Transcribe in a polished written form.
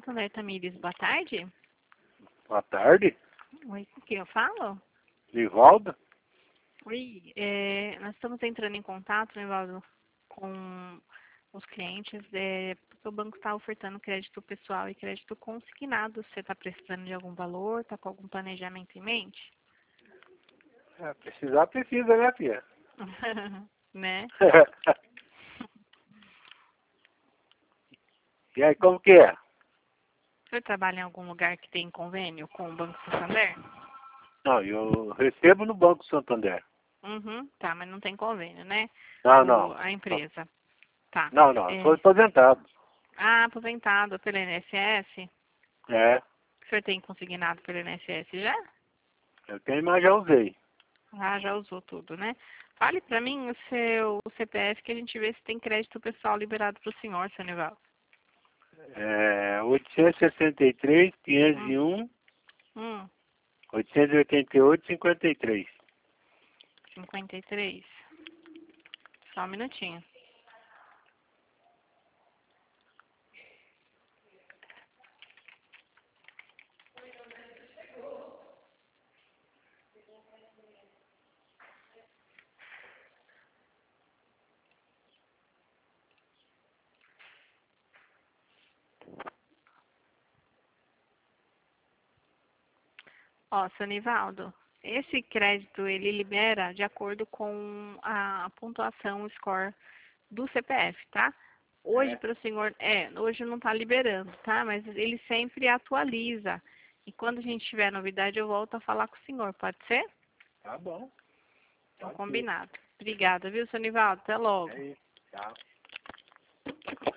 Santander Tamires, boa tarde. Boa tarde, Oi, com quem eu falo? Nivaldo. Oi, nós estamos entrando em contato, Nivaldo, com os clientes, porque o banco está ofertando crédito pessoal e crédito consignado. Você está precisando de algum valor, está com algum planejamento em mente? Precisar precisa, né, filha? Né? E aí, como que é? O senhor trabalha em algum lugar que tem convênio com o Banco Santander? Não, eu recebo no Banco Santander. Uhum, tá, mas não tem convênio, né? Não. A empresa. Tá. Não, eu sou aposentado. Aposentado pelo INSS? É, O senhor tem consignado pelo INSS já? eu tenho, mas já usei. Ah, já usou tudo, né? Fale pra mim o seu CPF que a gente vê se tem crédito pessoal liberado pro senhor, seu Nivaldo. 863, 501, Hum, 888, 53. 53. Só um minutinho. Ó, seu Nivaldo, esse crédito ele libera de acordo com a pontuação, o score do CPF, tá? Hoje para o senhor, hoje não está liberando, tá? Mas ele sempre atualiza. E quando a gente tiver novidade, eu volto a falar com o senhor, pode ser? Tá bom. Então, combinado. Obrigada, viu, seu Nivaldo? Até logo. É isso. Tchau.